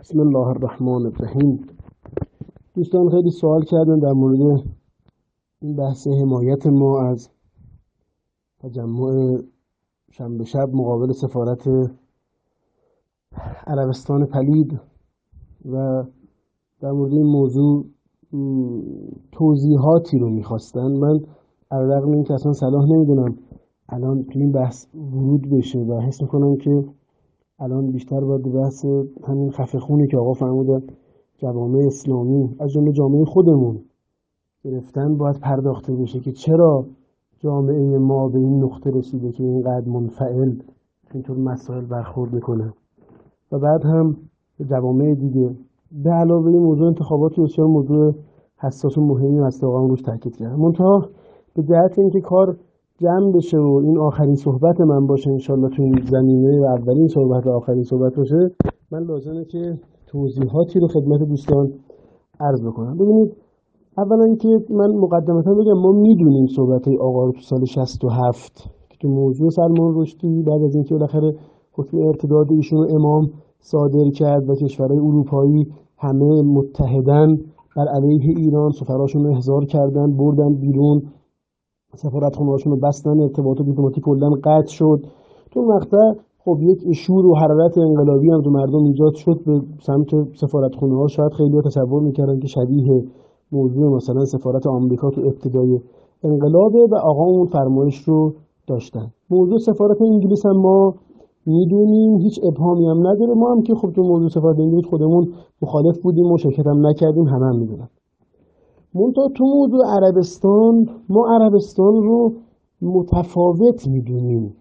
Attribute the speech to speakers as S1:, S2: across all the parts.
S1: بسم الله الرحمن الرحیم. دوستان خیلی سوال کردن در مورد این بحث حمایت ما از تجمع شنبه شب مقابل سفارت عربستان پلید و در مورد این موضوع توضیحاتی رو میخواستن. من علیرغم این که اصلا صلاح نمیدونم الان تو این بحث ورود بشه و حس میکنم که الان بیشتر باید بحث همین خفه خونی که آقا فرمودن جوامع اسلامی از جمله جامعه خودمون گرفتن باید پرداخته بشه که چرا جامعه ما به این نقطه رسیده که اینقدر منفعل اینطور مسائل برخورد میکنه. و بعد هم به جوامع دیگه به علاوه این موضوع انتخابات بسیار موضوع حساس و مهمی هست، واقعا روش تاکید کردم. منتها به جهت اینکه کار جمع بشه و این آخرین صحبت من باشه انشالله تو این زمینه و اولین صحبت و آخرین صحبت باشه، من لازمه که توضیحاتی رو خدمت دوستان عرض بکنم. ببینید، اولا اینکه من مقدمتا بگم ما میدونیم صحبت آقا رو تو سال 67 که تو موضوع سلمان رشدی بعد از اینکه بالاخره حکم ارتداد ایشون رو امام صادر کرد و کشورهای اروپایی همه متحدن بر علیه ایران، سفراشون رو احضار کردن، بردن بیرون، سفارتخونه‌هاشون رو بستن، ارتباطات دیپلماتیک کلاً قطع شد. تو مقطع خب یک شور و حرارت انقلابی هم تو مردم ایجاد شد به سمت سفارتخونه‌ها. شاید خیلی‌ها تصور می‌کردن که شبیه موضوع مثلا سفارت آمریکا تو ابتدای انقلابه و آقا اون فرمایش رو داشتن. موضوع سفارت انگلیس هم ما میدونیم، هیچ ابهامی هم نداره. ما هم که خب تو موضوع سفارت انگلیس خودمون مخالف بودیم و شرکت هم نکردیم، هم میدونن. منتها تو موضوع عربستان ما عربستان رو متفاوت میدونیم،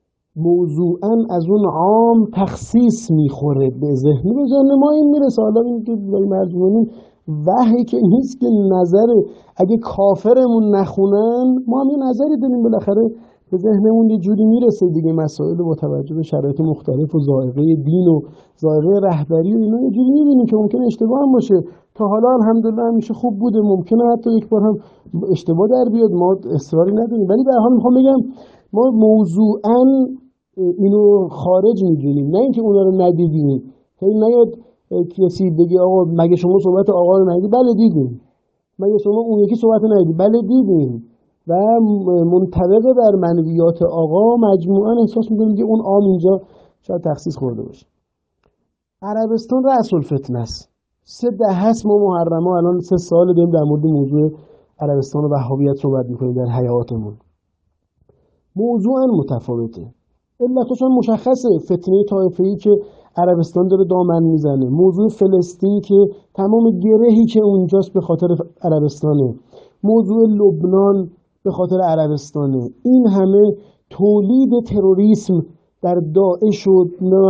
S1: موضوعا از اون عام تخصیص میخوره، به ذهن ما این میرسه. حالا این که مرجوعین وحی که نیست که نظر اگه کافرمون نخونن ما هم یه نظری داریم، بالاخره به ذهنمون یه جوری میرسه دیگه. مسائل با توجه به شرایط مختلف و ذائقه دین و ذائقه رهبری و اینا یه جوری میبینیم که ممکنه اشتباه هم باشه. تا حالا الحمدلله همیشه خوب بوده، ممکنه حتی یک بار هم اشتباه در بیاد، ما اصراری نداریم. ولی به هر حال میخوام بگم ما موضوعا اینو خارج میدونیم، نه اینکه اونا رو ندیدیم. خیلی نیاد کسی بگه آقا مگه شما صحبت آقا رو ندیدید؟ بله دیدیم. مگه شما اون یکی صحبت رو ندیدید؟ بله دیدیم. و منطبق بر منویات آقا مجموعاً احساس می‌کنیم که اون عام اینجا شاید تخصیص خورده باشه. عربستان رأس الفتنه است. 3 دهه هست ما محرمه الان 3 سال داریم در مورد موضوع عربستان و وهابیت صحبت می‌کنیم در حیاتمون. موضوعاً متفاوته. علتش هم مشخصه، فتنه طایفه‌ای که عربستان داره دامن میزنه، موضوع فلسطین که تمام گرهی که اونجاست به خاطر عربستانه، موضوع لبنان به خاطر عربستانه. این همه تولید تروریسم در داعش و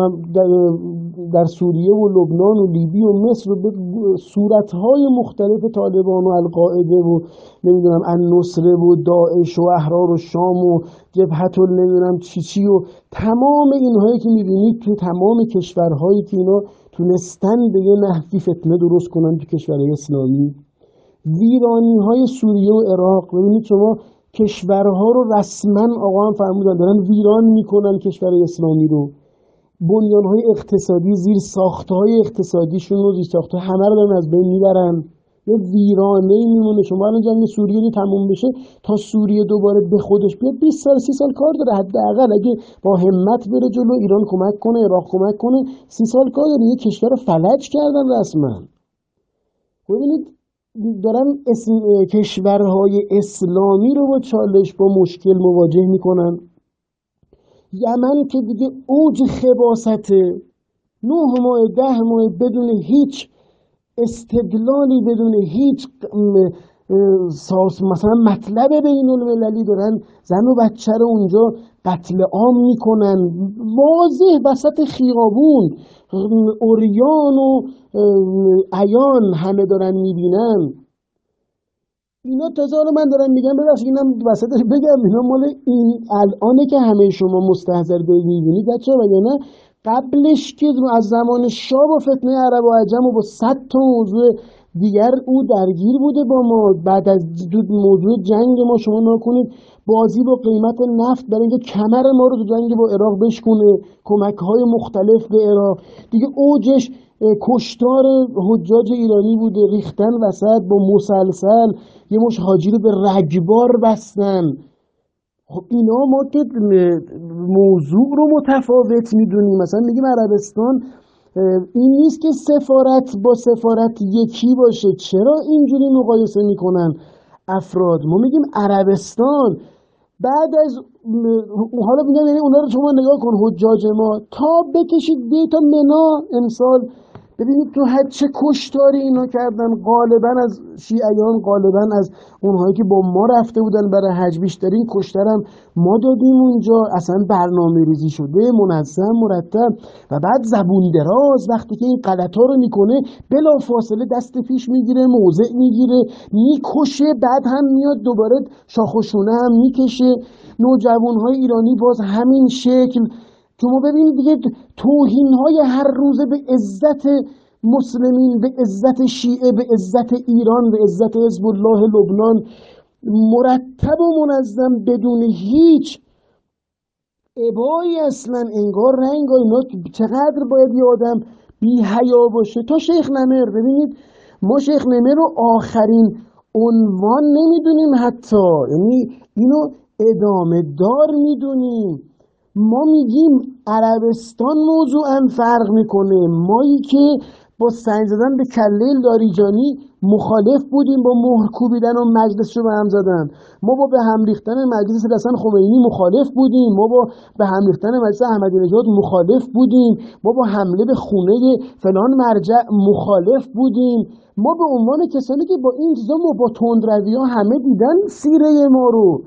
S1: در سوریه و لبنان و لیبی و مصر و به صورتهای مختلف طالبان و القاعده و نمیدونم النصره و داعش و احرار و شام و جبهت و نمیدونم چی و تمام اینهایی که میبینید تو تمام کشورهایی که اینا تونستن به یه نحوی فتنه درست کنن تو کشورهای اسلامی. ویرانی های سوریه و عراق، ببینید شما کشورها رو رسما آقا هم فرمودن دارن ویران میکنن کشورهای اسلامی رو. بنیانهای اقتصادی، زیر ساختهای اقتصادیشون و زیر ساختهای همه رو دارن از بین میبرن. یه ویرانه میمونه. شما الان جنگ سوریه تموم بشه تا سوریه دوباره به خودش بیاد 20 سال 30 سال کار داره حداقل. اگه با همت بره جلو، ایران کمک کنه، عراق کمک کنه، 30 سال کار داره. یه کشور رو فلج کردن رسما. ببینید دارن کشورهای اسلامی رو با چالش، با مشکل مواجه میکنن. یمن که دیگه اوج خباسته، 9 ماه 10 ماه بدون هیچ استدلالی، بدون هیچ مثلا مطلب بین المللی دارن زن و بچه رو اونجا قتل عام میکنن، واضح وسط خیابون، عریان و عیان همه دارن میبینن. اینا تازه حالا من دارم میگم ببخشید اینم وسطش بگم، اینا مال این الانه که همه شما مستحضر دارید میبینید بچه‌ها، وگرنه قبلش که از زمان شاه با فتنه عرب و عجم و با 100 تا موضوع دیگر او درگیر بوده با ما. بعد از موضوع جنگ ما شما نکنید بازی با قیمت نفت برای اینکه کمر ما رو تو جنگ با عراق بشکونه، کمک‌های مختلف به عراق. دیگه اوجش کشتار حجاج ایرانی بوده، ریختن وسط با مسلسل یه مش حاجی رو به رگبار بستن. خب اینا ما که موضوع رو متفاوت میدونیم. مثلا میگیم عربستان این نیست که سفارت با سفارت یکی باشه. چرا اینجوری مقایسه میکنن افراد؟ ما میگیم عربستان بعد از حالا میگم یعنی اونا رو شما نگاه کن، حجاج ما تا بکشید دیتا منا امسال ببینید تو حد چه کشتاری اینا کردن. غالبا از شیعیان، غالبا از اونهایی که با ما رفته بودن برای حج، بیشترین کشترم ما دادیم اونجا. اصلا برنامه ریزی شده، منظم، مرتب. و بعد زبون دراز وقتی که این غلطا رو میکنه بلا فاصله دست پیش میگیره، موضع میگیره، میکشه، بعد هم میاد دوباره شاخ و شونه هم میکشه. نوجوانهای ایرانی باز همین شکل. شما ببینید دیگه توهین‌های هر روزه به عزت مسلمین، به عزت شیعه، به عزت ایران، به عزت حزب الله لبنان، مرتب و منظم بدون هیچ ابایی اصلا. انگار نه انگار. اینا چقدر باید یه آدم بی حیا باشه. تا شیخ نمر ببینید، ما شیخ نمر رو آخرین عنوان نمیدونیم حتی، یعنی اینو ادامه دار میدونیم. ما میگیم عربستان موضوعا فرق میکنه. مایی که با سنگ زدن به کله لاریجانی مخالف بودیم، با مهر کوبیدن و مجلس رو به هم زدن. ما با به هم ریختن مجلس حسن خمینی مخالف بودیم. ما با به هم ریختن مجلس احمدی نژاد مخالف بودیم. ما با حمله به خونه فلان مرجع مخالف بودیم. ما به عنوان کسانی که با این چیزا ما با تندروی‌ها همه دیدن سیره ما رو،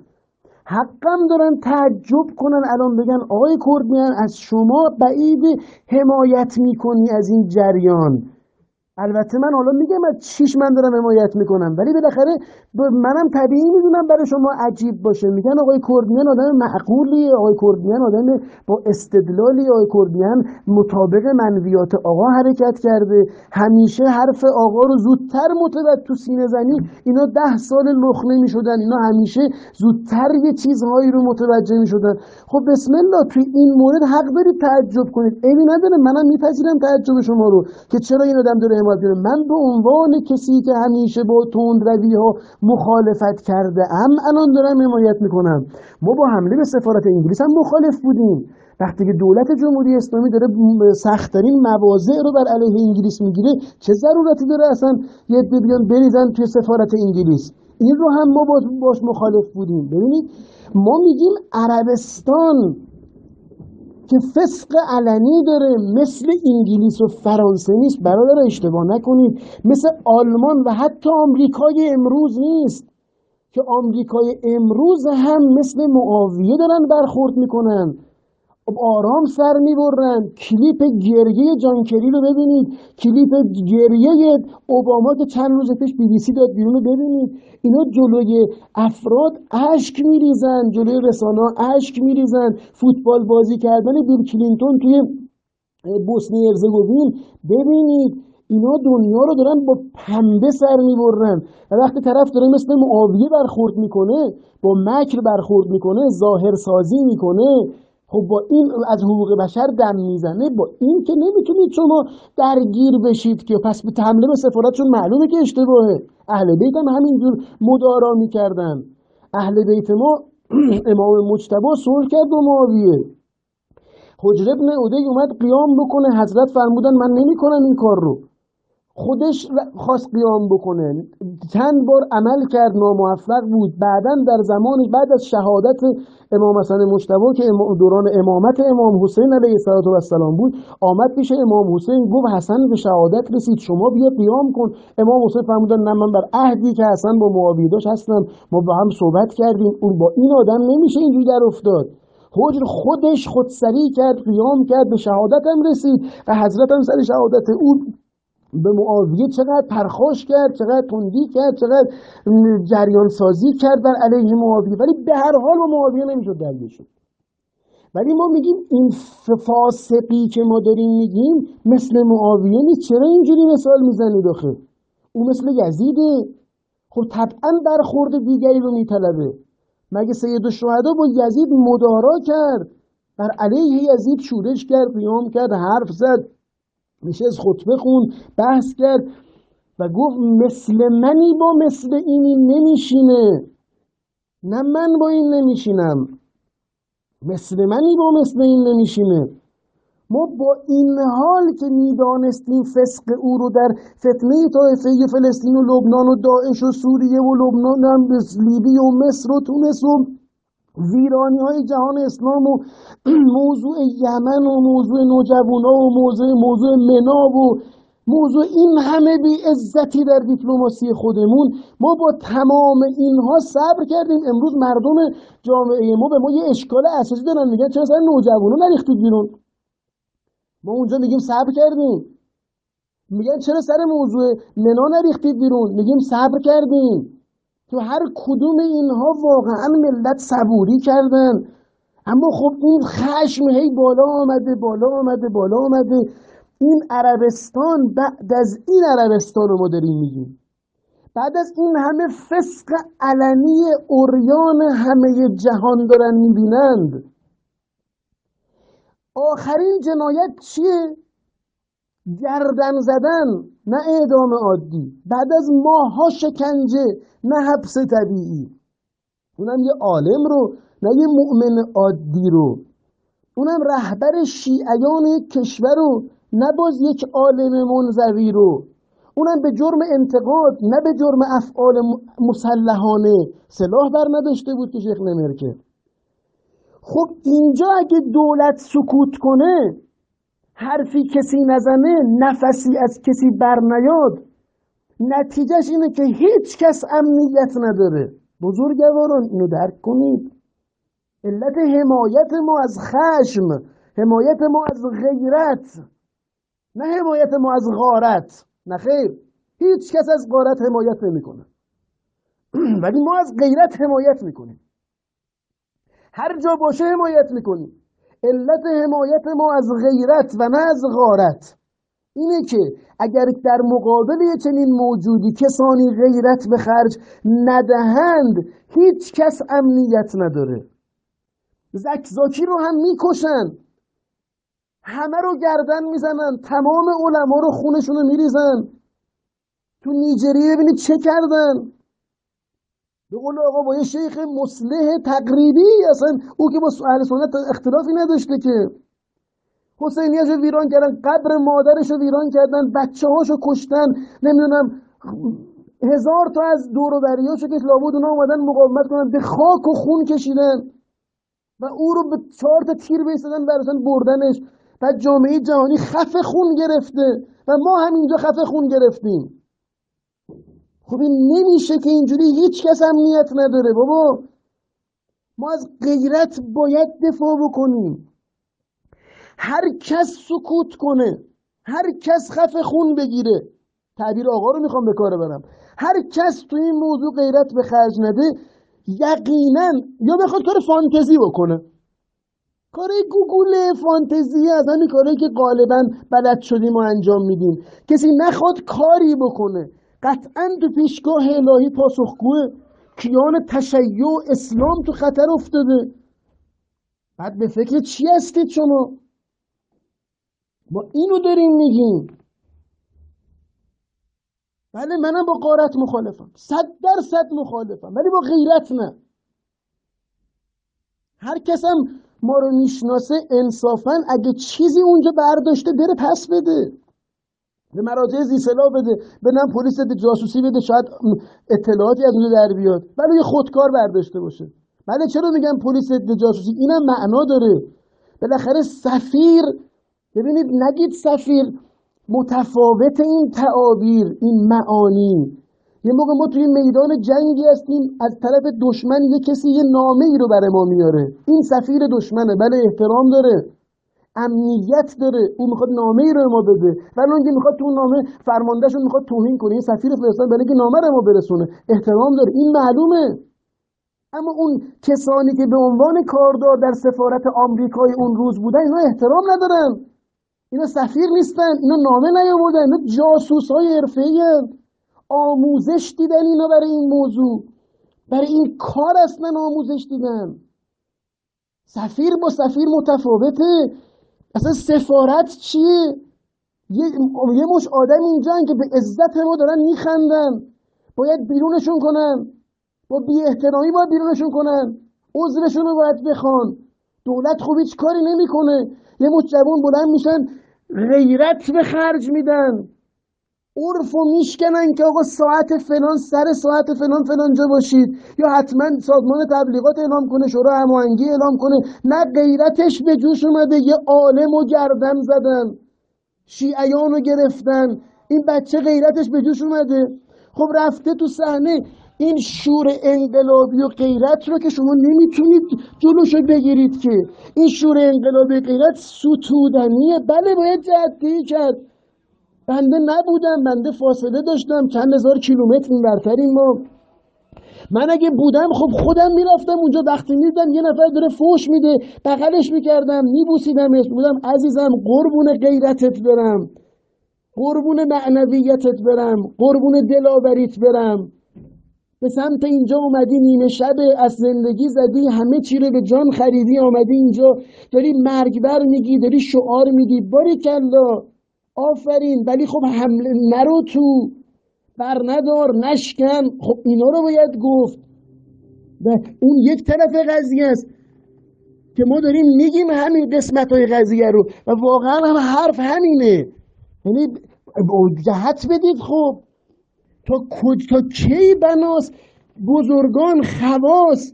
S1: حقم دارن تعجب کنن الان بگن آقای کردمیان از شما بعید حمایت میکنی از این جریان. البته من حالا میگم از چیش من دارم حمایت میکنم، ولی بالاخره منم طبیعی میدونم برای شما عجیب باشه. میگن آقای کردمیان آدم معقولیه، آقای کردمیان آدم با استدلالی، آقای کردمیان مطابق منویات آقا حرکت کرده، همیشه حرف آقا رو زودتر متوجه تو سینه زنی. اینا 10 سال لخنه میشدن، اینا همیشه زودتر یه چیزهایی رو متوجه میشدن. خب بسم الله توی این مورد حق دارید تعجب کنید، عیبی نداره، منم میپذیرم تعجب شما رو که چرا این آدم داره حمایت کنه. من به عنوان کسی که همیشه با تندروی‌ها مخالفت کرده ام الان دارم حمایت میکنم. ما با حمله به سفارت انگلیس هم مخالف بودیم. وقتی که دولت جمهوری اسلامی داره سخت‌ترین مواضع رو بر علیه انگلیس میگیره، چه ضرورتی داره اصلا یه عده بیان بریزن توی سفارت انگلیس؟ این رو هم ما باش مخالف بودیم. ببینید ما میگیم عربستان که فسق علنی داره، مثل انگلیس و فرانسه نیست برادر، اشتباه نکنید، مثل آلمان و حتی آمریکای امروز نیست که آمریکای امروز هم مثل معاویه دارن برخورد میکنن، آرام سر میبرن. کلیپ گریه جان کری رو ببینید، کلیپ گریه اوباما که چند روز پیش BBC داد بیرون رو ببینید. اینا جلوی افراد اشک میریزن، جلوی رسانه‌ها اشک میریزن. فوتبال بازی کردن بیل کلینتون توی بوسنی هرزگوین ببینید. اینا دنیا رو دارن با پنبه سر میبرن. و وقتی طرف داره مثل معاویه برخورد میکنه، با مکر برخورد میکنه، ظاهر سازی میکنه، خب با این از حقوق بشر دم میزنه، با این که نمیتونید شما درگیر بشید که. پس به حمله به سفارتشون معلومه که اشتباهه. اهل بیت هم همینجور مدارا میکردن. اهل بیت ما امام مجتبی صلح کرد با معاویه. حجر ابن عدی اومد قیام بکنه، حضرت فرمودن من نمیکنم این کار رو. خودش خواست قیام بکنه، چند بار عمل کرد، ناموفق بود. بعداً در زمانی بعد از شهادت امام حسن مجتبی که دوران امامت امام حسین علیه السلام بود، آمد پیش امام حسین گفت حسن به شهادت رسید، شما بیا قیام کن. امام حسین فرمودن نه، من بر عهدی که حسن با معاویه داشت هستم، ما با هم صحبت کردیم، اون با این آدم نمیشه اینجوری در افتاد. حجر خودش خودسری کرد، قیام کرد، به شهادت هم رسید و حضرت هم سر شهادت او به معاویه چقدر پرخاش کرد، چقدر تندی کرد، چقدر جریان سازی کرد بر علیه معاویه، ولی به هر حال با معاویه نمیشد درگیر شد. ولی ما میگیم این فاسقی که ما داریم میگیم مثل معاویه نیست. چرا اینجوری مثال میزنید آخه؟ او مثل یزیده. خب طبعا برخورد دیگری رو میطلبه. مگه سید الشهدا با یزید مدارا کرد، بر علیه یزید شورش کرد، قیام کرد، حرف زد، نشست خطبه خوند، بحث کرد و گفت مثل منی با مثل اینی نمیشینه، نه من با این نمیشینم، مثل منی با مثل این نمیشینه. ما با این حال که میدانستیم فسق او رو در فتنه طایفه فلسطین و لبنان و داعش و سوریه و لبنان هم لیبی و مصر و تونس و ویرانی های جهان اسلام و موضوع یمن و موضوع نوجوانا و موضوع منا و موضوع این همه بی عزتی در دیپلماسی خودمون، ما با تمام اینها صبر کردیم. امروز مردم جامعه ما به ما یه اشکال اساسی دارن، میگن چرا سر نوجوانا نریختید بیرون؟ ما اونجا میگیم صبر کردیم. میگن چرا سر موضوع منا نریختید بیرون؟ میگیم صبر کردیم. تو هر کدوم اینها واقعا ملت صبوری کردن، اما خب این خشم هی بالا آمده. این عربستان، بعد از این عربستان رو ما داریم میگیم، بعد از این همه فسق علنی عریان همه جهان دارن میبینند، آخرین جنایت چیه؟ گردن زدن، نه اعدام عادی، بعد از ماه‌ها شکنجه، نه حبس طبیعی، اونم یه عالم رو، نه یه مؤمن عادی رو، اونم رهبر شیعیان کشور رو، نه باز یک عالم منزوی رو، اونم به جرم انتقاد، نه به جرم افعال مسلحانه. سلاح بر نداشته بود که شیخ نمرکه. خب اینجا اگه دولت سکوت کنه، حرفی کسی نزنه، نفسی از کسی بر نیاد، نتیجهش اینه که هیچ کس امنیت نداره. بزرگواران اینو درک کنید. علت حمایت ما از خشم، حمایت ما از غیرت، نه حمایت ما از غارت. نه خیر، هیچ کس از غارت حمایت نمیکنه ولی ما از غیرت حمایت میکنیم. هر جا باشه حمایت میکنیم. علت حمایت ما از غیرت و نه از غارت اینه که اگر در مقابل چنین موجودی کسانی غیرت به خرج ندهند، هیچ کس امنیت نداره. زکزاکی رو هم میکشن، همه رو گردن میزنن، تمام علما رو خونشون رو میریزن. تو نیجریه ببینید چه کردن. به قول آقا با یه شیخ مصلح تقریبی، اصلا او که با اهل سنت اختلافی نداشته، که حسینیه‌اش رو ویران کردن، قبر مادرش رو ویران کردن، بچه هاشو کشتن، نمیدونم 1000 تا از دور و بریاشو که لابد اونا اومدن مقاومت کنن، به خاک و خون کشیدن و او رو به 4 تا تیر بیستدن براشون بردنش. بعد جامعه جهانی خفه خون گرفته و ما هم اینجا خفه خون گرفتیم. خب این نمیشه که اینجوری، هیچ کس امنیت نداره بابا. ما از غیرت باید دفاع بکنیم. هر کس سکوت کنه، هر کس خفه خون بگیره، تعبیر آقا رو میخوام به کار برم، هر کس تو این موضوع غیرت به خرج نده، یقینا یا بخواد کار فانتزی بکنه، کار گوگل فانتزی، از همین کاری که غالبا بلد شدیم و انجام میدیم. کسی نخواد کاری بکنه، قطعا تو پیشگاه الهی پاسخگوه. کیان تشیع اسلام تو خطر افتاده. بعد به فکر چی هستید شما؟ ما اینو داریم میگیم. بله منم با غارت مخالفم، 100% مخالفم، ولی با غیرت نه. هر کسم ما رو میشناسه انصافاً اگه چیزی اونجا برداشته بره پس بده، به مراجع ذی‌صلاح بده، بدم پلیس جاسوسی بده، شاید اطلاعاتی از اونجا در بیاد، ولی یه خودکار برداشته باشه. بله چرا میگم پلیس جاسوسی؟ اینم معنا داره. بالاخره سفیر، ببینید نگید سفیر، متفاوت این تعابیر، این معانی. یه موقع ما توی میدان جنگی هستیم، از طرف دشمن یه کسی یه نامه ای رو برای ما میاره، این سفیر دشمنه، بله احترام داره، امنیت داره، او میخواد نامه ای رو ما بده، ولی اون که میخواد تو اون نامه فرماندهشون میخواد توهین کنه، این سفیر فرستاد برای که نامه رو ما برسونه، احترام داره، این معلومه. اما اون کسانی که به عنوان کاردار در سفارت آمریکای اون روز بودن، اینا احترام ندارن، اینا سفیر نیستن، اینا نامه نیاوردن، اینا جاسوس‌های حرفه‌ای هستن. آموزش دیدن اینا برای این موضوع، برای این کار اصلا آموزش دیدن. سفیر با سفیر متفاوته. اصلا سفارت چیه؟ یه مش آدم اینجا که به عزت ما دارن میخندن، باید بیرونشون کنن، با بی احترامی باید بیرونشون کنن، عذرشون رو باید بخوان. دولت خوب هیچ کاری نمیکنه. یه مش جوون بلند میشن غیرت به خرج میدن، عرفو میشکنن که آقا ساعت فلان سر ساعت فلان فلانجا باشید، یا حتما سازمان تبلیغات اعلام کنه، شورای هماهنگی اعلام کنه. نه، غیرتش به جوش اومده، یه عالم و گردن زدن، شیعیان رو گرفتن. این بچه غیرتش به جوش اومده، خب رفته تو صحنه. این شور انقلابی و غیرت رو که شما نمیتونید جلوشو بگیرید که. این شور انقلابی و غیرت ستودنیه. بله باید جهت‌دهی کرد. بنده نبودم، بنده فاصله داشتم چند هزار کیلومتر این برترین ما. من اگه بودم خب خودم میرفتم اونجا، وقتی میدیدم یه نفر داره فوش میده بغلش میکردم، میبوسیدمش، بودم عزیزم قربون غیرتت برم، قربون معنویتت برم، قربون دلاوریت برم. به سمت اینجا اومدی، نیمه شب از زندگی زدی، همه چی رو به جان خریدی، آمدی اینجا داری مرگبر میگی، داری شعار میدی، باریکلا، آفرین. ولی خب حمله نرو تو، بر ندار، نشکن. خب اینا رو باید گفت. و اون یک طرف قضیه است که ما داریم میگیم همین قسمت های قضیه رو و واقعا هم حرف همینه. یعنی جهت بدید. خب تا کی بناس بزرگان خواص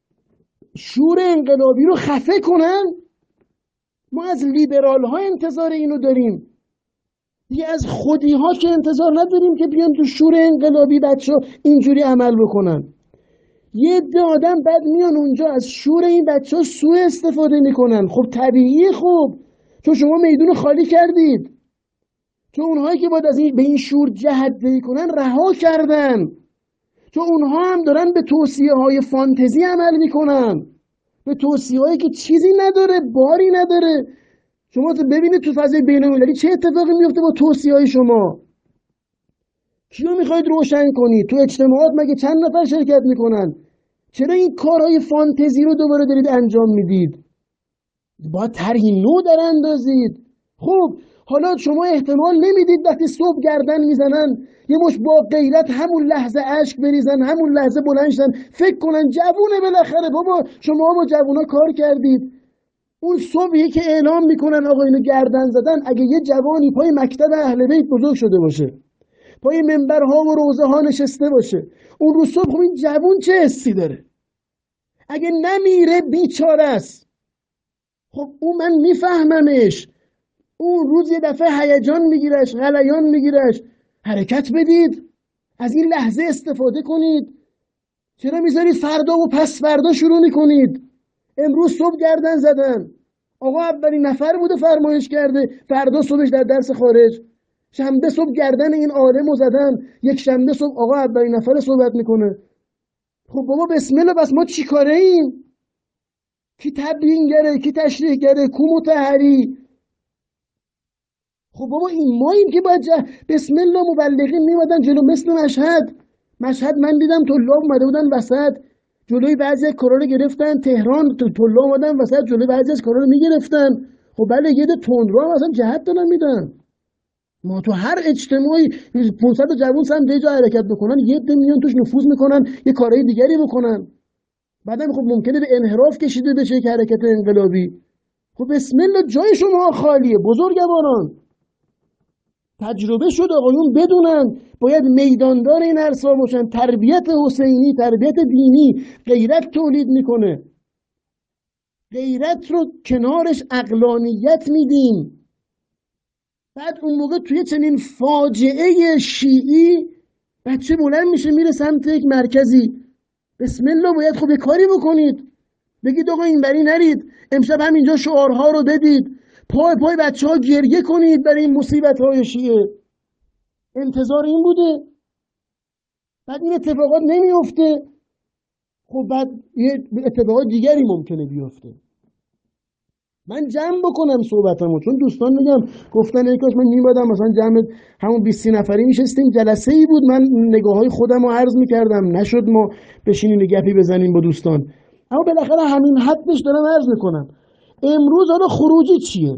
S1: شور انقلابی رو خفه کنن؟ ما از لیبرال ها انتظار اینو داریم دیگه، از خودی ها که انتظار نداریم که بیان تو شور انقلابی بچه ها اینجوری عمل بکنن. یه عده آدم بعد میان اونجا از شور این بچه ها سوء استفاده میکنن. خب طبیعیه، خب چون شما میدون خالی کردید، چون اونهایی که باید از به این شور جهت‌دهی کنن رها کردن، چون اونها هم دارن به توصیه های فانتزی عمل میکنن، به توصیه هایی که چیزی نداره، باری نداره. شما ببینید تو فضای بین‌المللی چه اتفاقی میفته با توصیه های شما. کیو میخواید روشن کنید؟ تو اجتماعات مگه چند نفر شرکت میکنن؟ چرا این کارهای فانتزی رو دوباره دارید انجام میدید؟ باید طرحی نو در اندازید. خب حالا شما احتمال نمیدید وقتی صبح گردن میزنن یه مش با غیرت همون لحظه اشک بریزن، همون لحظه بلندشن، فکر کنن جوونه بالاخره. بابا شما با جوونا کار کردید. اون صبحی که اعلام میکنن آقا اینو گردن زدن، اگه یه جوانی پای مکتب اهل بیت بزرگ شده باشه، پای منبرها و روزه ها نشسته باشه، اون روز صبح این جوون چه حسی داره؟ اگه نمیره بیچاره است. خب اون من میفهممش، اون روز یه دفعه هیجان میگیرش، غلیان میگیرش. حرکت بدید، از این لحظه استفاده کنید. چرا میذارید فردا و پس فردا شروع میکنید؟ امروز صبح گردن زدن، آقا اولین نفر بوده فرمایش کرده، فردا صبحش در درس خارج، شنبه صبح گردن این عالمو زدن، یک شنبه صبح آقا اولین نفر صحبت میکنه. خب بابا بسم الله، بس ما چی کاره ایم؟ کی تبیینگره، کی تشریحگره، کو مطهری؟ خب بابا این ماییم که باید بسم الله مبلغین میمدن جلو، مثل مشهد من دیدم طلاب اومده بودن وسط، جلوی بعضی از کارا رو گرفتن. تهران طلاب اومدن وسط، جلوی بعضی از کارا رو میگرفتن. خب بله یه ده تندرو هم اصلا جهت دارن میدن. ما تو هر اجتماعی 500 جوون سمت یه جا حرکت بکنن، یه ده میان توش نفوذ میکنن، یه کارهای دیگری بکنن. بعدم خب ممکنه به انحراف کشیده بشه که حرکت انقلابی. خب بسم الله جای شما خالیه بزرگواران. تجربه شد آقایون بدونن، باید میداندار این عرصه باشن. تربیت حسینی، تربیت دینی غیرت تولید میکنه. غیرت رو کنارش عقلانیت میدیم. بعد اون موقع توی چنین فاجعه شیعی بچه بلند میشه میره سمت یک مرکزی، بسم الله باید خب یه کاری بکنید، بگید آقا این بری نرید، امشب همینجا شعارها رو بدید، پای بچه ها گریه کنید برای این مصیبت های شیعه. انتظار این بوده. بعد این اتفاقات نمیفته. خب بعد یه اتفاقات دیگری ممکنه بیفته. من جمع بکنم صحبتمو، چون دوستان میگم گفتن ای کاش من میبادم مثلا جمع همون 20 نفری میشستیم، جلسه ای بود، من نگاه های خودم رو عرض میکردم، نشد ما بشینیم گپی بزنیم با دوستان. اما بالاخره همین حدش دارم عرض میکنم. امروز حالا خروجی چیه؟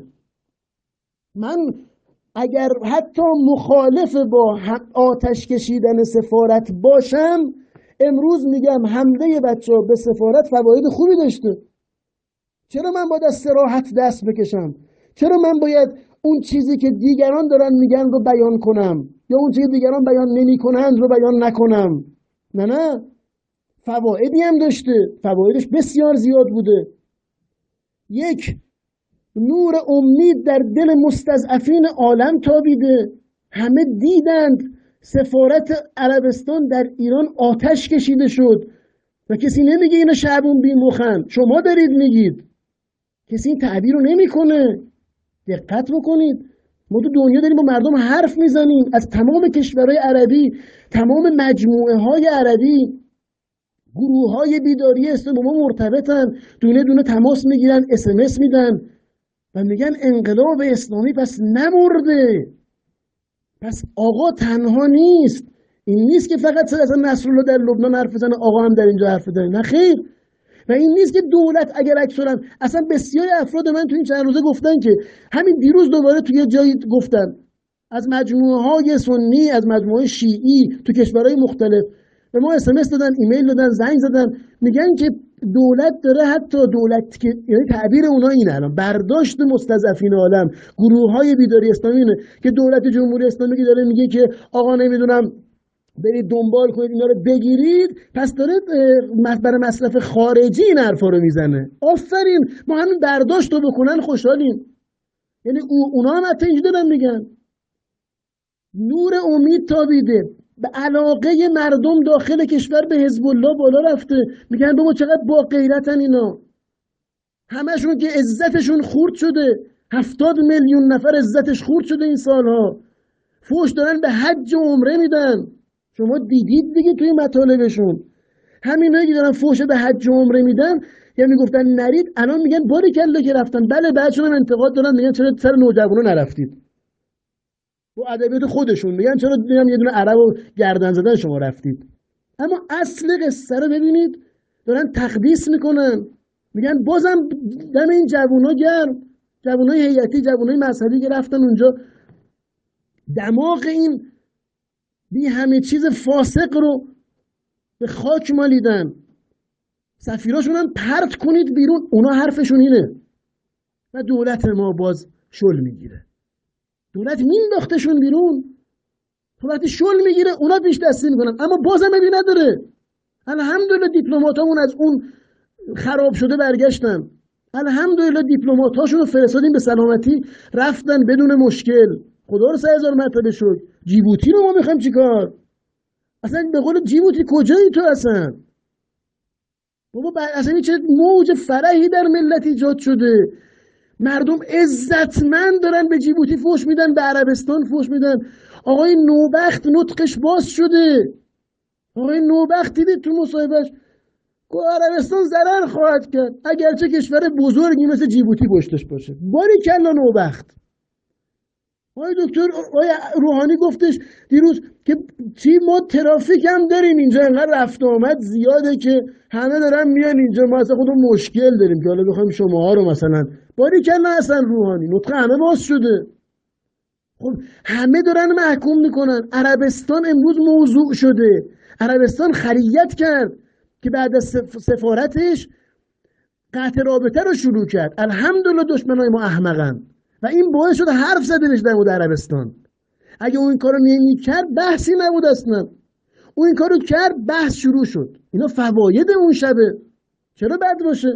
S1: من اگر حتی مخالف با آتش کشیدن سفارت باشم، امروز میگم حمله بچه‌ها به سفارت فواید خوبی داشته. چرا من باید از صراحت دست بکشم؟ چرا من باید اون چیزی که دیگران دارن میگن رو بیان کنم، یا اون چیزی که دیگران بیان نمی کنند رو بیان نکنم؟ نه، فوایدی هم داشته، فوایدش بسیار زیاد بوده. یک، نور امید در دل مستضعفین عالم تابیده. همه دیدند سفارت عربستان در ایران آتش کشیده شد و کسی نمیگه اینا شعبون بی مخن، شما دارید میگید. کسی این تعبیر رو نمیکنه. دقت بکنید، ما تو دنیا داریم با مردم حرف میزنیم، از تمام کشورهای عربی، تمام مجموعه های عربی، گروه های بیداری اسلامی با ما مرتبطن، دونه دونه تماس میگیرن، SMS میدن و میگن انقلاب اسلامی پس نمرده، پس آقا تنها نیست. این نیست که فقط اصلا نصرالله در لبنان حرف بزنه آقا هم در اینجا حرف بزنه، نه خیر. و این نیست که دولت اگر اکثرا، اصلا بسیاری افراد من تو این چند روزه گفتن که همین دیروز دوباره توی جایی گفتن از مجموعه های سنی، از مجموعه شیعی تو کشورهای مختلف به ما SMS دادن، ایمیل دادن، زنگ زدن، میگن که دولت داره، حتی دولت که یعنی تعبیر اونا اینه، الان برداشت مستضعفین عالم، گروه های بیداری اسلامی اینه که دولت جمهوری اسلامی که داره میگه که آقا نمیدونم برید دنبال کنید اینا رو بگیرید، پس داره برای مصرف خارجی این حرفا رو میزنه. آفرین، ما همین برداشت رو بکنن خوشحالیم. یعنی اونا هم حتی اینجا دارن میگن نور امید تابیده، به علاقه مردم داخل کشور به حزب الله بالا رفته. میگن بابا چقدر با غیرتن اینا، همشون که عزتشون خورد شده، 70 میلیون نفر عزتش خورد شده این سالها، فوش دارن به حج و عمره میدن. شما دیدید دیگه توی مطالبشون، همینایی که دارن فوش به حج و عمره میدن یا میگفتن نرید، الان میگن باریکلا که رفتن. بله، بعدشون هم انتقاد دارن، میگن چرا سر نوجوانا نرفتید. و ادبیات خودشون میگن چرا یه دونه عرب و گردن زدن شما رفتید. اما اصل قصه رو ببینید، دارن تقدیس میکنن، میگن بازم دم این جوونا گرم، جوونای هیئتی، جوونای مذهبی که رفتن اونجا دماغ این بی همه چیز فاسق رو به خاک مالیدن. سفیراشون هم پرت کنید بیرون، اونا حرفشون اینه و دولت ما باز شل میگیره. دولت مینداختشون بیرون، دولت شل میگیره، اونا پیش دستی میکنن، اما بازم ابی نداره. الحمدلله دیپلماتامون از اون خراب شده برگشتن، الحمدلله دیپلماتاشون رو فرستادیم به سلامتی، رفتن بدون مشکل. خدا رو 3000 مرتبه شکر. جیبوتی رو ما میخوایم چیکار؟ اصلا به قول جیبوتی کجایی تو اصلا؟ بابا اصلا چه موج فرحی در ملت ایجاد شده، مردم عزتمند دارن به جیبوتی فوش میدن، به عربستان فوش میدن. آقای نوبخت نطقش باز شده، آقای نوبخت دیدید تو مصاحبهش گفت عربستان ضرر خواهد کرد اگرچه کشور بزرگی مثل جیبوتی پشتش باشه. باریکلا نوبخت. آقای دکتر، آقای روحانی گفتش دیروز که چی، ما ترافیک هم داریم اینجا، انقدر رفت آمد زیاده که همه دارن میان اینجا، ما اصلا خودمون مشکل داریم که حالا بخوایم شماها رو مثلا. باریکلا اصلا روحانی نطق همه باز شده. خب همه دارن محکوم میکنن. عربستان امروز موضوع شده، عربستان خریت کرد که بعد از سفارتش قطع رابطه رو شروع کرد. الحمدلله دشمنای ما احمقن و این باعث شد حرف زده بشه در مورد عربستان. اگه اون این کارو نمی‌کرد بحثی نبود اصلا. اون این کارو کرد، بحث شروع شد. اینا فواید اون شبه، چرا بد باشه؟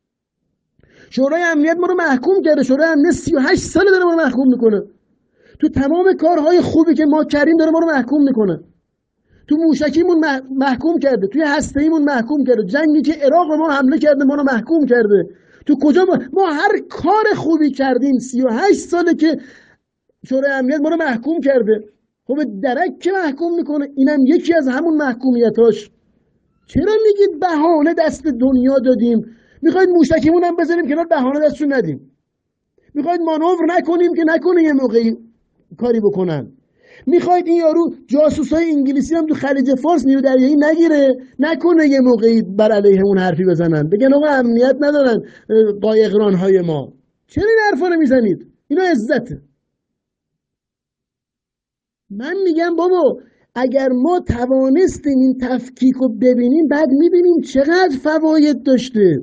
S1: شورای امنیت ما رو محکوم کرده، شورای امنیت 38 ساله داره ما رو محکوم میکنه. تو تمام کارهای خوبی که ما کردیم داره ما رو محکوم میکنه. تو موشکیمون محکوم کرده، توی هسته‌ایمون محکوم کرده، جنگی که عراق به ما حمله کرده ما رو محکوم کرده. تو کجا ما هر کار خوبی کردیم، 38 ساله که شورای امنیت ما رو محکوم کرده. خب درک که محکوم میکنه، اینم یکی از همون محکومیتاش. چرا میگید بهانه دست دنیا دادیم؟ میخواید موشکیمون هم بذاریم کنار، بهانه دستشون ندیم؟ میخواید مانور نکنیم که نکنه یه موقعی کاری بکنن. میخواید این یارو جاسوسای انگلیسی هم تو خلیج فارس نیرو دریایی نگیره، نکنه یه موقعی بر علیه اون حرفی بزنن، بگن آقا امنیت ندارن قایقران‌های ما. چرا این حرفا رو میزنید؟ اینا عزته. من میگم بابا اگر ما توانستیم این تفکیک رو ببینیم، بعد میبینیم چقدر فواید داشته.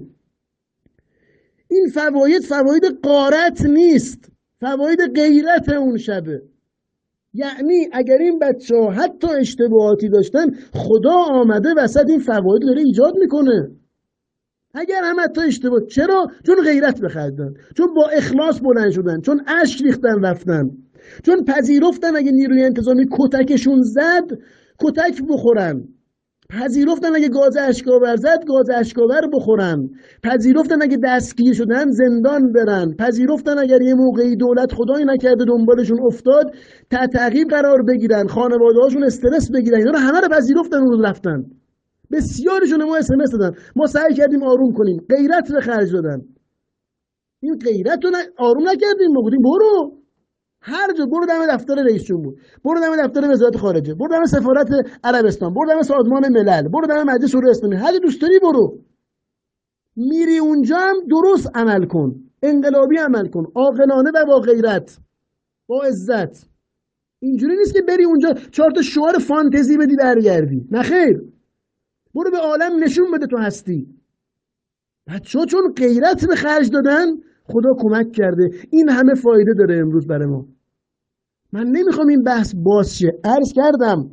S1: این فواید غارت نیست، فواید غیرت اون شبه. یعنی اگر این بچه ها حتی اشتباهاتی داشتن، خدا آمده وسط این فواید داره ایجاد میکنه. اگر هم حتی اشتباه، چرا؟ چون غیرت بخردن، چون با اخلاص بلند شدن، چون اشک ریختن رفتن، چون پذیرفتن اگه نیروی انتظامی کتکشون زد کتک بخورن، پذیرفتن اگه گاز اشکاور زد گاز اشکاور بخورن، پذیرفتن اگه دستگیر شدن زندان برن، پذیرفتن اگر یه موقعی دولت خدایی نکرده دنبالشون افتاد تحت تعقیب قرار بگیرن، خانواده‌هاشون استرس بگیرن. اینا رو همه رو پذیرفتن، اون رفتن. بسیارشون ما اس ام اس دادن، ما سعی کردیم آروم کنیم، غیرت به خرج دادن. این غیرت رو آروم نکردیم، ما گفتیم برو هر جا، برو دم دفتر رئیس جمهور، برو دم دفتر وزارت خارجه، برو دم سفارت عربستان، برو دم سازمان ملل، برو دم مجلس شورای اسلامی، هر دوست داری برو. میری اونجا هم درست عمل کن، انقلابی عمل کن، عاقلانه و با غیرت، با عزت. اینجوری نیست که بری اونجا 4 تا شعار فانتزی بدی برگردی، نه خیر. برو به عالم نشون بده تو هستی. بچه‌ها چون غیرت به خرج دادن خدا کمک کرده، این همه فایده داره امروز برای ما. من نمیخوام این بحث باز شه. عرض کردم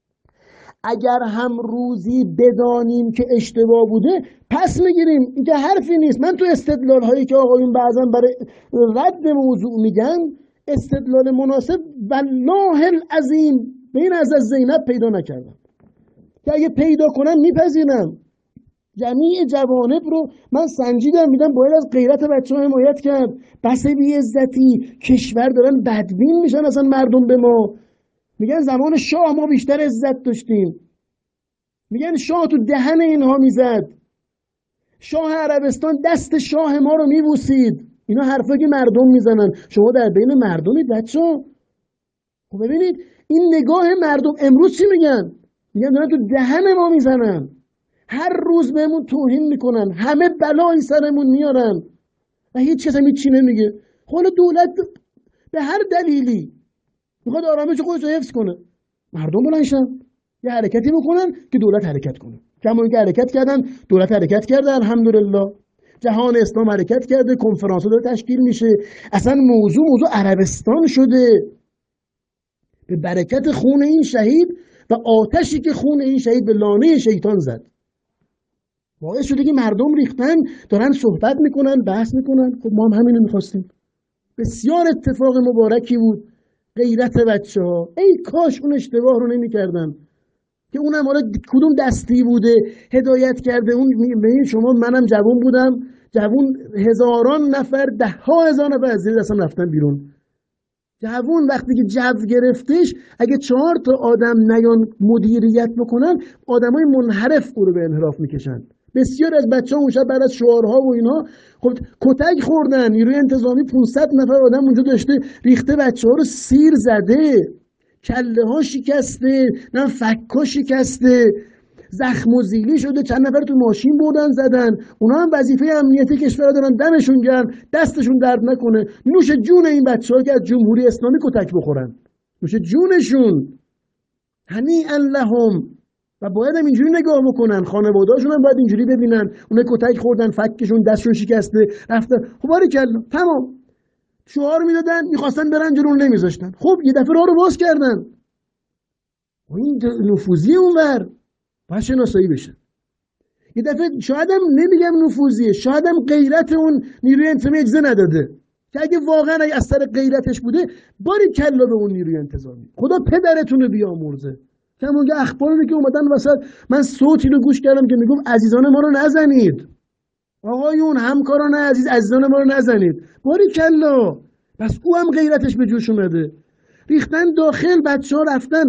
S1: اگر هم روزی بدانیم که اشتباه بوده پس میگیریم، این که حرفی نیست. من تو استدلال هایی که آقایون بعضا برای رد موضوع میگن استدلال مناسب والله العظیم به این از زینب پیدا نکردم که اگه پیدا کنم میپذیرم. جمیع جوانب رو من سنجیدم، میدم باید از غیرت بچه ها حمایت کرد. بس بی عزتی کشور دارن بدبین میشن اصلا مردم به ما. میگن زمان شاه ما بیشتر عزت داشتیم، میگن شاه تو دهن اینها میزد، شاه عربستان دست شاه ما رو میبوسید. اینا حرفا که مردم میزنن، شما در بین مردمید بچه‌ها. خب ببینید این نگاه مردم امروز چی میگن؟ میگن دارن تو دهن ما میزنن، هر روز بهمون توهین میکنن، همه بلایی سرمون میارن و هیچ کس هم هیچی نمیگه. خب دولت به هر دلیلی میخواد آرامش خودش رو حفظ کنه، مردم بلنشن یه حرکتی بکنن که دولت حرکت کنه. کما اینکه حرکت کردن، دولت حرکت کرده الحمدلله، جهان اسلام حرکت کرده، کنفرانس داره تشکیل میشه. اصلا موضوع عربستان شده. به برکت خون این شهید و آتشی که خون این شهید به لانه شیطان زد باعث شده که مردم ریختن دارن صحبت میکنن، بحث میکنن. خب ما هم همینو میخواستیم. بسیار اتفاق مبارکی بود. غیرت بچه ها، ای کاش اون اشتباه رو نمیکردن که اونم حالا کدوم دستی بوده هدایت کرده. اون ببین شما، منم جوان بودم، جوان هزاران نفر، 10,000 نفر از زیر دستم رفتن بیرون. جوان وقتی که جو گرفتش، اگه 4 تا آدم نیان مدیریت بکنن، آدمای منحرف او رو به انحراف میکشن. بسیار از بچه‌ها اون شب بعد از شعارها و اینا خب کتک خوردن. نیروی انتظامی 500 نفر آدم اونجا داشته ریخته بچه‌ها رو سیر زده، کله ها شکسته، نه فک‌ها شکسته، زخم و زیلی شده، چند نفر تو ماشین بردن زدن. اونا هم وظیفه امنیتی کشور دارن، دمشون گرم، دستشون درد نکنه. نوش جون این بچه‌ها که از جمهوری اسلامی کتک بخورن، نوش جونشون، هنیئا لهم. و باید هم اینجوری نگاه بکنن، خانواده‌هاشون هم باید اینجوری ببینن. اونا کتک خوردن، فکشون، دستشون شکسته، رفتن. خب باریکلا، تمام. شعار میدادن، میخواستن برن جلو، نمیذاشتن. خب یه دفعه راه رو باز کردن. و این نفوذی اونور باید شناسایی بشه. یه دفعه شاید هم نمیگم نفوذیه، شاید هم غیرت اون نیروی انتظامی اجازه نداده که اگه واقعا از سر غیرتش بوده، باریکلا به اون نیروی انتظامی، خدا پدرتون رو بیامرزه. همون که اخباری که اومدن وسط، من صوتی رو گوش کردم که میگم عزیزان ما رو نزنید، آقایون همکاران عزیز، عزیزان ما رو نزنید. باریکلا. پس او هم غیرتش به جوش اومده. ریختن داخل، بچه‌ها رفتن،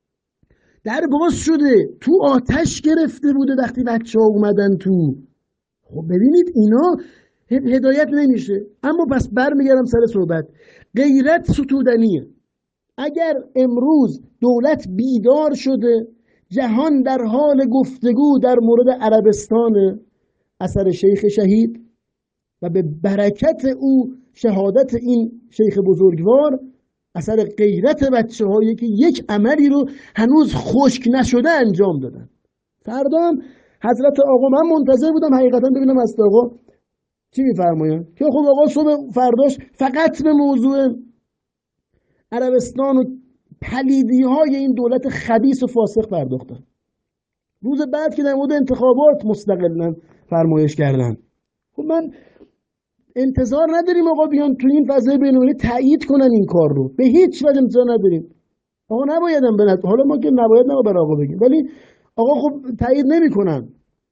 S1: در باز شده، تو آتش گرفته بوده وقتی بچه‌ها اومدن تو. خب ببینید اینا هدایت نمیشه. اما پس برمیگردم سر صحبت، غیرت ستودنیه. اگر امروز دولت بیدار شده، جهان در حال گفتگو در مورد عربستان اثر شیخ شهید و به برکت او شهادت این شیخ بزرگوار، اثر غیرت بچه هایی که یک عملی رو هنوز خشک نشده انجام دادن. فردا هم حضرت آقا، من منتظر بودم حقیقتا ببینم از آقا چی میفرمایند، که خب آقا صبح فرداش فقط به موضوع عربستان و پلیدی های این دولت خبیث و فاسق پرداختن. روز بعد که در مورد انتخابات مستقلاً فرمایش کردن. خب من انتظار نداریم آقا بیان تو این فضای بین‌المللی تایید کنن این کار رو، به هیچ وجه انتظار نداریم. آقا نبایدم بنظر، حالا ما که نباید برای آقا بگیم، ولی آقا خب تایید نمی‌کنن،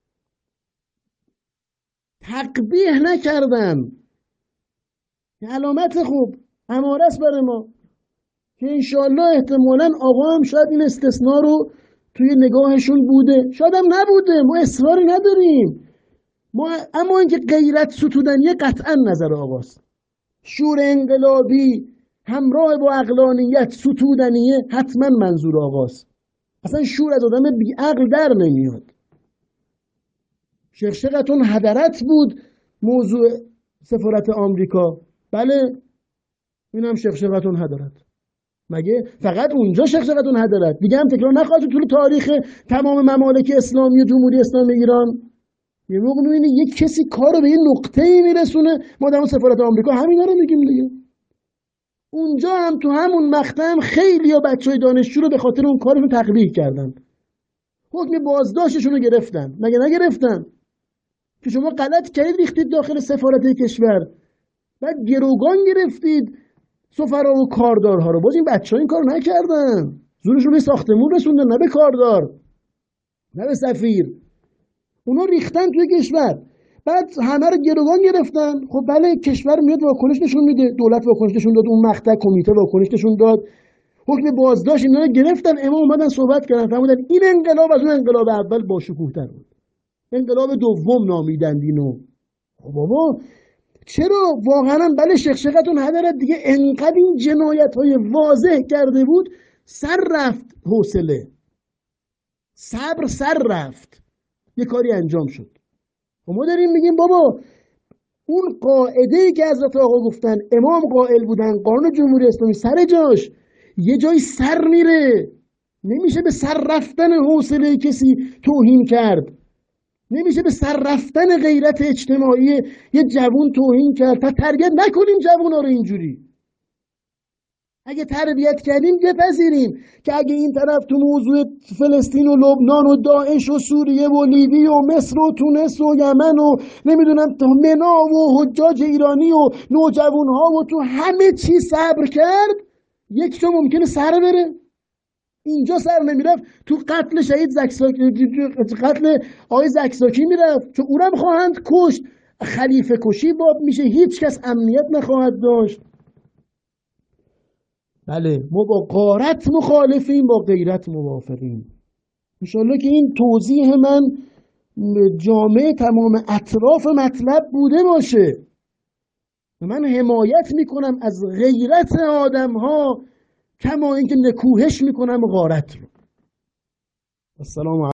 S1: تقبیح نکردن، علامت خوب اماره است برای ما که انشالله احتمالاً آقا هم شاید این استثناء رو توی نگاهشون بوده، شاید هم نبوده، ما اصراری نداریم. اما اینکه غیرت ستودنیه قطعا نظر آقاست. شور انقلابی همراه با عقلانیت ستودنیه حتما منظور آقاست. اصلا شور از آدم بی عقل در نمیاد. شقشقتون هدرت بود موضوع سفارت آمریکا، بله این هم شقشقتون هدرت. مگه فقط اونجا شقشقتون هدرت؟ دیگه هم تکرار نخواهد طول تاریخ تمام ممالک اسلامی و جمهوری اسلامی ایران. یه موقع می‌بینی یک کسی کار رو به یه نقطه‌ای میرسونه، ما در سفارت آمریکا همینا رو میگیم دیگه. اونجا هم تو همون مقطع هم خیلی ها بچهای دانشجو رو به خاطر اون کارشون تقبیح کردن، حکم بازداشتشون رو گرفتن. مگه نگرفتن؟ که شما غلط کردید ریختید داخل سفارت کشور، بعد گروگان گرفتید سفرا و کاردارها رو. باز این بچه‌ها این کارو نکردن، زورشون به ساختمون رسوندن، نه به کاردار نه به سفیر. اونا ریختن توی کشور، بعد همه رو گروگان گرفتن. خب بله کشور میاد واکنش نشون میده، دولت واکنش نشون داد، اون مقطع کمیته واکنش نشون داد، حکم بازداشت اینا رو گرفتن. امام اومدن صحبت کردن، فرمودن این انقلاب از اون انقلاب اول با شکوه‌تر بود، انقلاب دوم نامیدند اینو. خب بابا چرا واقعا بله شقشقتون هدرت دیگه، انقدر این جنایت‌های واضح کرده بود سر رفت، حوصله صبر سر رفت، یه کاری انجام شد. و ما داریم میگیم بابا اون قاعده‌ای که حضرت آقا گفتن، امام قائل بودن، قانون جمهوری اسلامی سر جاش، یه جایی سر میره، نمیشه به سر رفتن حوصله کسی توهین کرد، نمیشه به سر رفتن غیرت اجتماعی یه جوون توهین کرد. تا تربیت نکنیم جوونا رو اینجوری. اگه تربیت کردیم بپذیریم که اگه این طرف تو موضوع فلسطین و لبنان و داعش و سوریه و لیبی و مصر و تونس و یمن و نمیدونم منا و حجاج ایرانی و نوجوانها و تو همه چی صبر کرد، یک جا ممکنه سر بره. اینجا سر نمیرفت تو قتل شهید زکزاکی، قتل آقای زکزاکی میرفت، چون اونم خواهند کشت، خلیفه کشی باب میشه، هیچ کس امنیت نخواهد داشت. بله ما با غارت مخالفیم، با غیرت موافقیم. انشالله که این توضیح من جامع تمام اطراف مطلب بوده باشه. من حمایت میکنم از غیرت آدم ها کما اینکه نکوهش میکنم غارت رو. السلام علیکم.